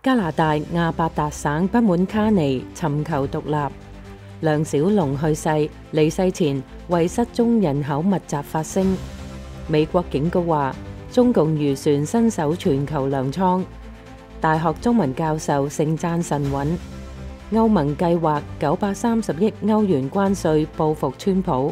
加拿大亞伯達省不滿卡尼尋求獨立。梁小龍去世，離世前為失蹤人口密集發聲。美國警告話，中共漁船伸手全球糧倉。大學中文教授盛讚神韻。歐盟計劃930億歐元關稅報復川普。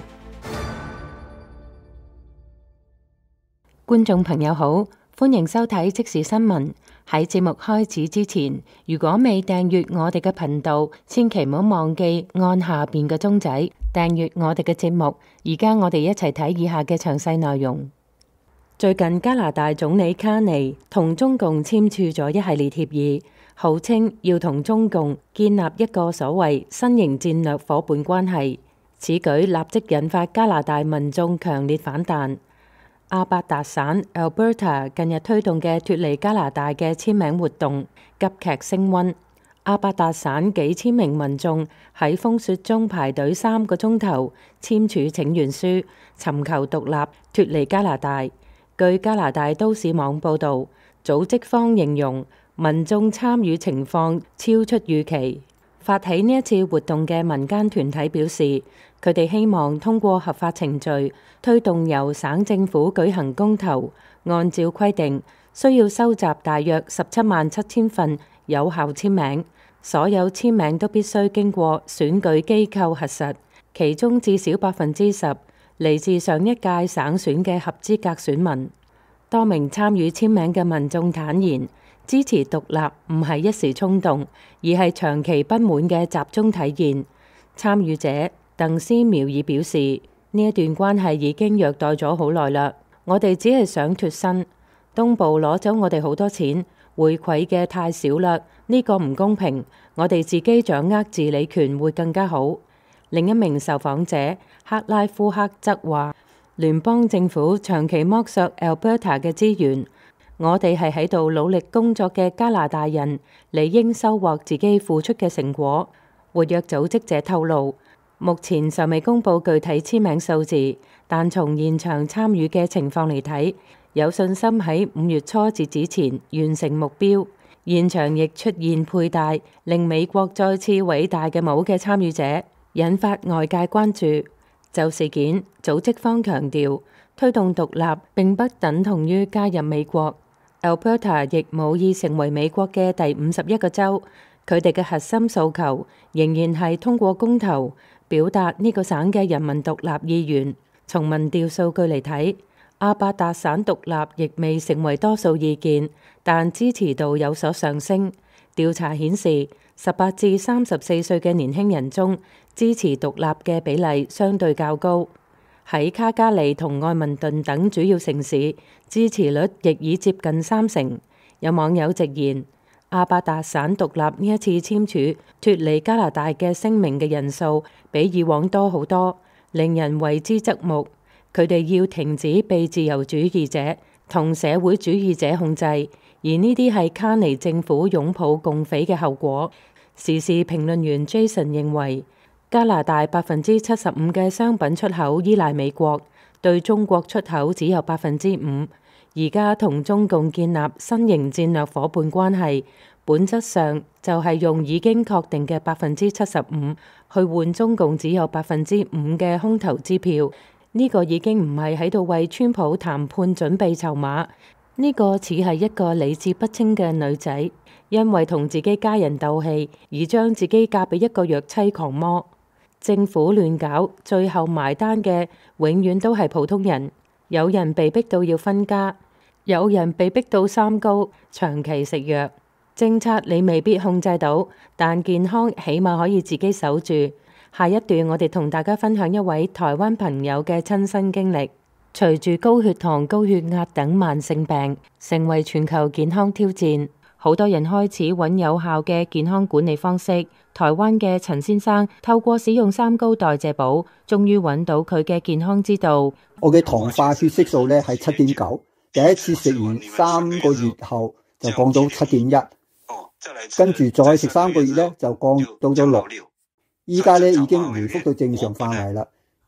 觀眾朋友好，歡迎收睇即時新聞。喺節目開始之前，如果未訂閱我哋嘅頻道，千祈唔好忘記按下邊嘅鐘仔訂閱我哋嘅節目。而家我哋一齊睇以下嘅詳細內容。最近加拿大總理卡尼同中共簽署咗一系列協議，號稱要同中共建立一個所謂新型戰略夥伴關係。此舉立即引發加拿大民眾強烈反彈。亞伯達省 Alberta 近日推動嘅脫離加拿大嘅簽名活動急劇升溫。亞伯達省幾千名民眾喺風雪中排隊3個鐘頭簽署請願書，尋求獨立脫離加拿大。據加拿大都市網報導，組織方形容民眾參與情況超出預期。發起呢一次活動嘅民間團體表示，佢哋希望通過合法程序推動由省政府舉行公投，按照規定需要收集大約177000份有效簽名，所有簽名都必須經過選舉機構核實，其中至少10%嚟自上一屆省選嘅合資格選民。多名參與簽名嘅民眾坦言，支持獨立唔係一時衝動，而係長期不滿嘅集中體現。參與者鄧斯苗爾表示，呢一段關係已經虐待咗好耐啦，我哋只係想脫身。東部攞走我哋好多錢，回饋嘅太少啦，呢個唔公平，我哋自己掌握治理權會更加好。另一名受訪者克拉夫克則話，聯邦政府長期剝削 Alberta 嘅資源，我哋係喺度努力工作嘅加拿大人，理應收穫自己付出嘅成果。活躍組織者透露，目前尚未公布具體簽名數字，但從現場參與嘅情況嚟睇，有信心喺5月初截止前完成目標。現場亦出現佩戴令美國再次偉大嘅帽嘅參與者，引發外界關注。就事件，組織方強調，推動獨立並不等同於加入美國。Alberta 亦冇意成為美國嘅第51個州，佢哋嘅核心訴求仍然係通過公投表達呢個省嘅人民獨立意願。從民調數據嚟睇，亞伯達省獨立亦未成為多數意見，但支持度有所上升。調查顯示，18至34歲嘅年輕人中，支持獨立嘅比例相對較高。喺卡加利同愛民頓等主要城市，支持率亦已接近30%。有網友直言，亞伯達省獨立呢一次簽署脫離加拿大嘅聲明嘅人數比以往多好多，令人為之側目。佢哋要停止被自由主義者同社會主義者控制，而呢啲係卡尼政府擁抱共匪嘅後果。時事評論員 Jason 認為，加拿大75%嘅商品出口依賴美國，對中國出口只有5%。而家同中共建立新型戰略夥伴關係，本質上就係用已經確定嘅75%去換中共只有5%嘅空頭支票。呢個已經唔係喺度為川普談判準備籌碼，呢個似係一個理智不清嘅女仔，因為同自己家人鬥氣而將自己嫁俾一個弱妻狂魔。政府亂搞，最後埋單嘅永遠都係普通人。有人被逼到要分家，有人被逼到三高，長期食藥。政策你未必控制到，但健康起碼可以自己守住。下一段我哋同大家分享一位台灣朋友嘅親身經歷。隨住高血糖、高血壓等慢性病成為全球健康挑戰，好多人開始揾有效嘅健康管理方式。台灣嘅陳先生透過使用三高代謝寶，終於揾到佢嘅健康之道。 我嘅糖化血色素咧係7.9，第一次食完3個月後就降到7.1，跟住再食3個月咧就降到咗6，依家咧已經回復到正常範圍啦。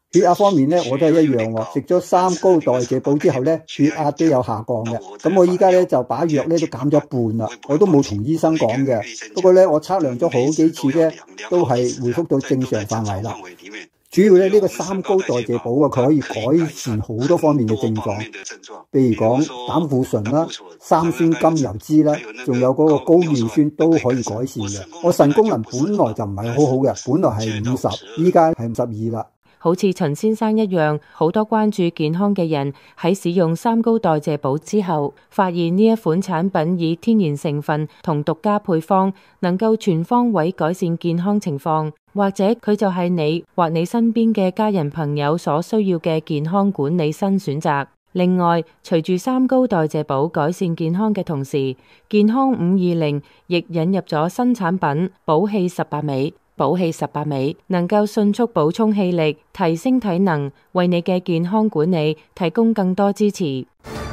血壓方面咧，我都係一樣喎。食咗3高代謝寶之後咧，血壓都有下降嘅。咁我依家咧就把藥咧都減咗一半啦，我都冇同醫生講嘅。不過咧，我測量咗好幾次咧，都係回復到正常範圍啦。主要咧呢個3高代謝寶啊，佢可以改善好多方面嘅症狀，譬如講膽固醇啦、三酸甘油脂啦，仲有嗰個高尿酸都可以改善嘅。我腎功能本來就唔係好好嘅，本來係50，依家係52啦。 好似陳先生一樣，好多關注健康嘅人喺使用3高代謝寶之後，發現呢一款產品以天然成分同獨家配方，能夠全方位改善健康情況，或者佢就係你或你身邊嘅家人朋友所需要嘅健康管理新選擇。另外，隨住3高代謝寶改善健康嘅同時，健康520亦引入咗新產品寶氣18味。寶氣18味能夠迅速補充氣力，提升體能，為你嘅健康管理提供更多支持。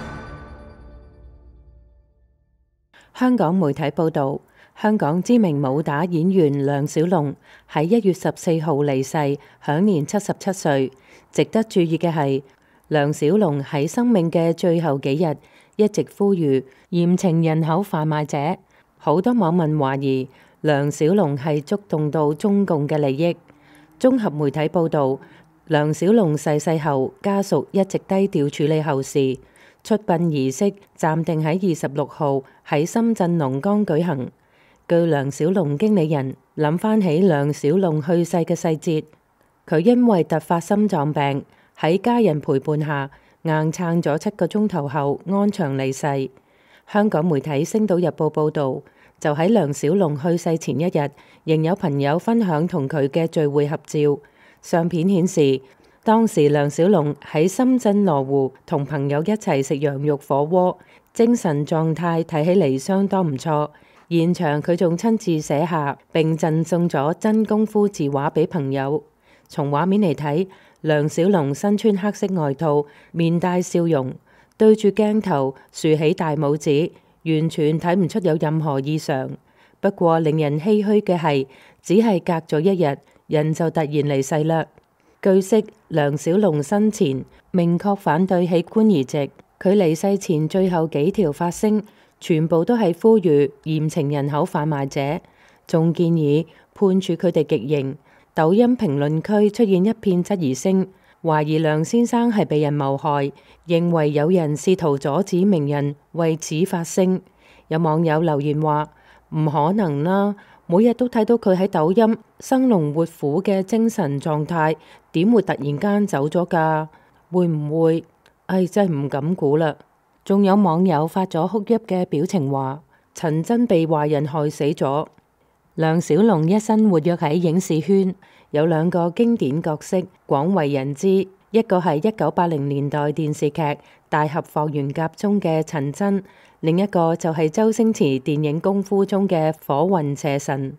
香港媒體報道，香港知名武打演員梁小龍喺1月14號離世，享年77歲。值得注意嘅係，梁小龍喺生命嘅最後幾日一直呼籲嚴懲人口販賣者。好多網民懷疑梁小龍係觸動到中共嘅利益。綜合媒體報導，梁小龍逝世後，家屬一直低調處理後事，出殯儀式暫定喺26號喺深圳龍崗舉行。據梁小龍經理人諗翻起梁小龍去世嘅細節，佢因為突發心臟病，喺家人陪伴下硬撐咗7個鐘頭後安詳離世。香港媒體《星島日報》報導，就喺梁小龍去世前一日，仍有朋友分享同佢嘅聚會合照。相片顯示，當時梁小龍喺深圳羅湖同朋友一齊食羊肉火鍋，精神狀態睇起嚟相當唔錯。現場佢仲親自寫下並贈送咗真功夫字畫俾朋友。從畫面嚟睇，梁小龍身穿黑色外套，面帶笑容，對住鏡頭豎起大拇指，完全睇唔出有任何異常。不過令人唏噓嘅係，只係隔咗一日，人就突然離世啦。據悉，梁小龍生前明確反對器官移植，佢離世前最後幾條發聲，全部都係呼籲嚴懲人口販賣者，仲建議判處佢哋極刑。抖音評論區出現一片質疑聲，懷疑梁先生係被人謀害，認為有人試圖阻止名人為此發聲。有網友留言話：唔可能啦，每日都睇到佢喺抖音生龍活虎嘅精神狀態，點會突然間走咗㗎？會唔會？真係唔敢估啦。仲有網友發咗哭泣嘅表情話：陳真被壞人害死咗。梁小龍一生活躍喺影視圈，有2個經典角色廣為人知，一個係1980年代電視劇《大俠霍元甲》中嘅陳真，另一個就係周星馳電影《功夫》中嘅火雲邪神。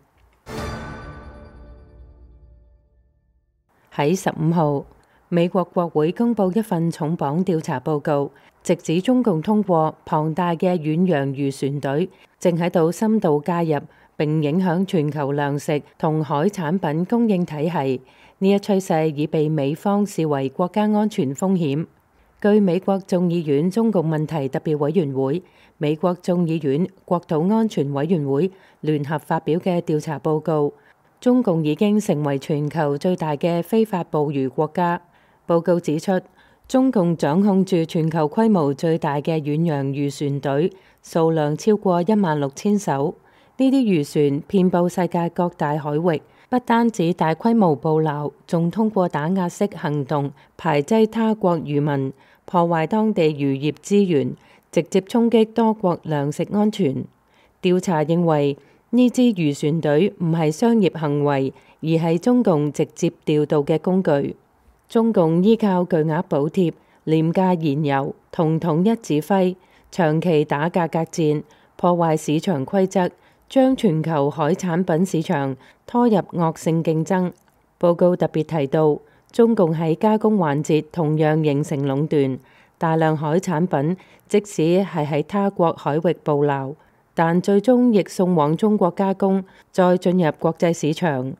喺15號，美國國會公布一份重磅調查報告，直指中共通過龐大嘅遠洋漁船隊，正喺度深度介入並影響全球糧食同海產品供應體系。呢一趨勢已被美方視為國家安全風險。據美國眾議院中共問題特別委員會、美國眾議院國土安全委員會聯合發表嘅調查報告，中共已經成為全球最大嘅非法捕魚國家。報告指出，中共掌控住全球規模最大嘅遠洋漁船隊，數量超過16000艘。呢啲漁船遍佈世界各大海域，不單止大規模捕撈，仲通過打壓式行動排擠他國漁民，破壞當地漁業資源，直接衝擊多國糧食安全。調查認為，呢支漁船隊唔係商業行為，而係中共直接調度嘅工具。中共依靠巨額補貼、廉價燃油同統一指揮，長期打價格戰，破壞市場規則，將全球海產品市場拖入惡性競爭。報告特別提到，中共喺加工環節同樣形成壟斷，大量海產品即使係喺他國海域捕撈，但最終亦送往中國加工，再進入國際市場。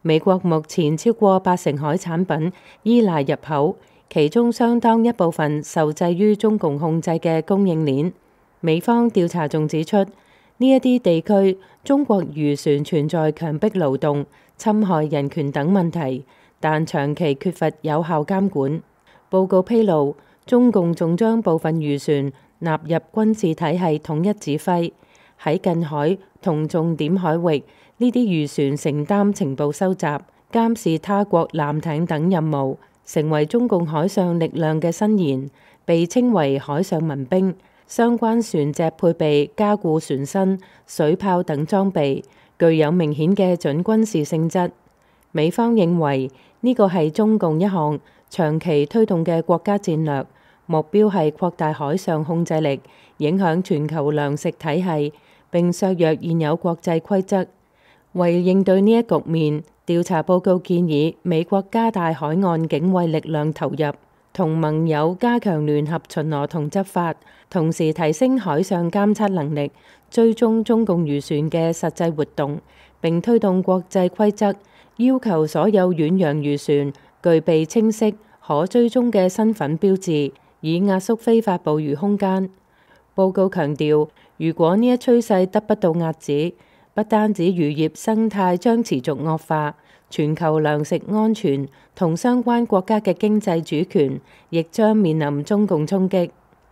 美國目前超過80%海產品依賴入口，其中相當一部分受制於中共控制嘅供應鏈。美方調查仲指出，呢一啲地區中國漁船存在強迫勞動、侵害人權等問題，但長期缺乏有效監管。報告披露，中共仲將部分漁船納入軍事體系統一指揮，喺近海同重點海域，呢啲漁船承擔情報收集、監視他國艦艇等任務，成為中共海上力量嘅伸延，被稱為海上民兵。相關船隻配備加固船身、水炮等裝備，具有明顯嘅準軍事性質。美方認為呢個係中共一項長期推動嘅國家戰略，目標係擴大海上控制力，影響全球糧食體系，並削弱現有國際規則。為應對呢一局面，調查報告建議美國加大海岸警衛力量投入，同盟友加強聯合巡邏同執法，同時提升海上監測能力，追蹤中共漁船嘅實際活動，並推動國際規則，要求所有遠洋漁船具備清晰可追蹤嘅身份標誌，以壓縮非法捕魚空間。報告強調，如果呢一趨勢得不到遏止，不單止漁業生態將持續惡化，全球糧食安全同相關國家嘅經濟主權亦將面臨中共衝擊。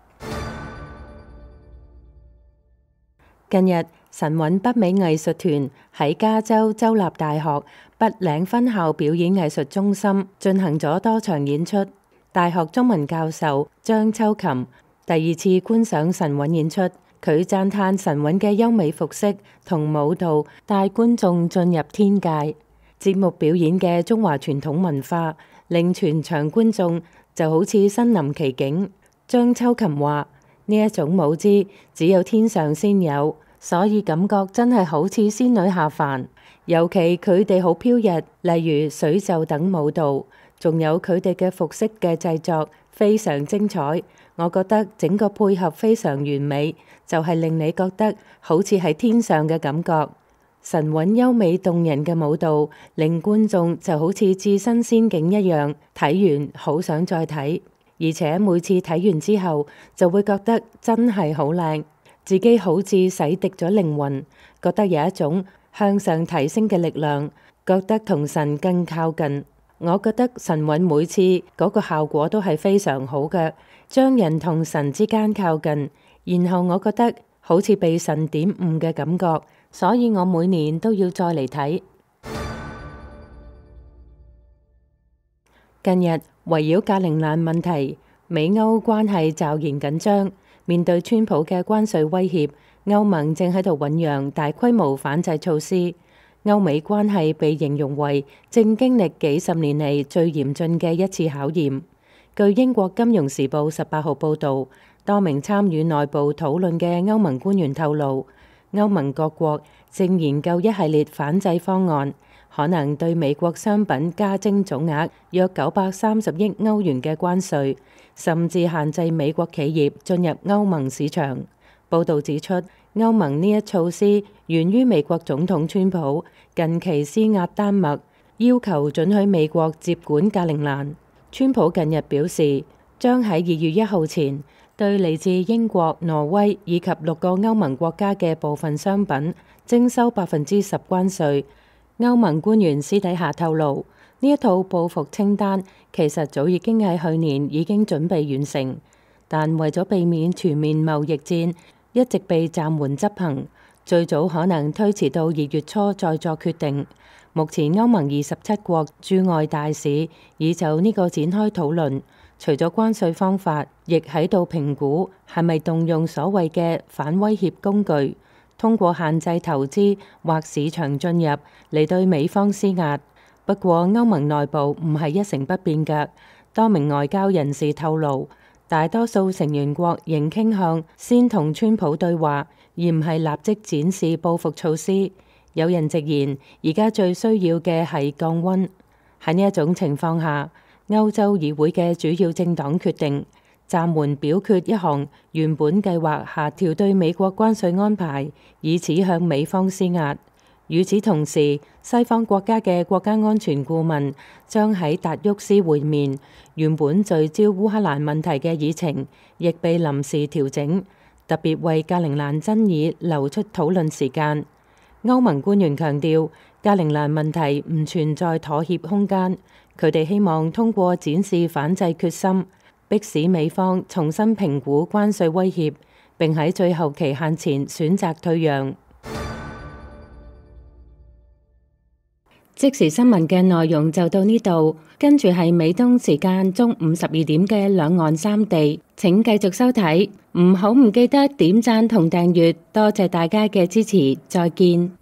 近日，神韻北美藝術團喺加州州立大學北嶺分校表演藝術中心進行咗多場演出。大學中文教授張秋琴第二次觀賞神韻演出，佢讚嘆神韻嘅優美服飾同舞蹈帶觀眾進入天界。節目表演嘅中華傳統文化令全場觀眾就好似身臨其境。張秋琴話：呢一種舞姿只有天上先有，所以感覺真係好似仙女下凡。尤其佢哋好飄逸，例如水袖等舞蹈，仲有佢哋嘅服飾嘅製作非常精彩。我覺得整個配合非常完美，就係令你覺得好似喺天上嘅感覺。神韻優美動人嘅舞蹈令觀眾就好似置身仙境一樣，睇完好想再睇，而且每次睇完之後就會覺得真係好靚，自己好似洗滌咗靈魂，覺得有一種向上提升嘅力量，覺得同神更靠近。我覺得神韻每次嗰個效果都係非常好嘅，將人同神之間靠近，然後我覺得好似被神點悟嘅感覺，所以我每年都要再嚟睇。近日圍繞格陵蘭問題，美歐關係驟然緊張，面對川普嘅關稅威脅，歐盟正喺度醞釀大規模反制措施。歐美關係被形容為正經歷幾十年嚟最嚴峻嘅一次考驗。據英國金融時報18號報導，多名參與內部討論嘅歐盟官員透露，歐盟各國正研究一系列反制方案，可能對美國商品加徵總額約930億歐元嘅關稅，甚至限制美國企業進入歐盟市場。報導指出，歐盟呢一措施源於美國總統川普近期施壓丹麥，要求准許美國接管格陵蘭。川普近日表示，將喺2月1號前對嚟自英國、挪威以及6個歐盟國家嘅部分商品徵收10%關稅。歐盟官員私底下透露，呢一套報復清單其實早已經喺去年已經準備完成，但為咗避免全面貿易戰，一直被暫緩執行，最早可能推遲到2月初再作決定。目前歐盟27國駐外大使已就呢個展開討論，除咗關稅方法，亦喺度評估係咪動用所謂嘅反威脅工具，通過限制投資或市場進入嚟對美方施壓。不過歐盟內部唔係一成不變嘅，多名外交人士透露，大多數成員國仍傾向先同川普對話，而唔係立即展示報復措施。有人直言，而家最需要嘅係降溫。喺呢一種情況下，歐洲議會嘅主要政黨決定暫緩表決一項原本計劃下調對美國關稅安排，以此向美方施壓。 與此同時，西方國家嘅國家安全顧問將喺達沃斯會面，原本聚焦烏克蘭問題嘅議程亦被臨時調整，特別為格陵蘭爭議留出討論時間。歐盟官員強調，格陵蘭問題唔存在妥協空間，佢哋希望通過展示反制決心，迫使美方重新評估關稅威脅，並喺最後期限前選擇退讓。即時新聞嘅內容就到呢度，跟住係美東時間中午12點嘅兩岸三地，請繼續收睇，唔記得點讚同訂閱，多謝大家嘅支持，再見。